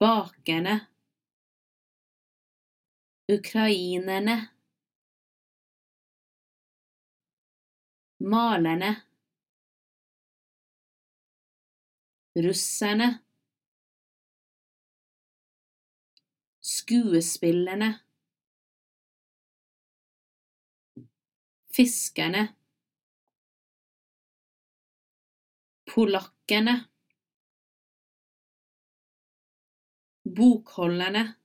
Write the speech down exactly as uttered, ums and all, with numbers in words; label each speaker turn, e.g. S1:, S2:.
S1: bakerne, ukrainerne, malerne, russerne, skuespillerne, fiskerne, polakkene, bokholderne,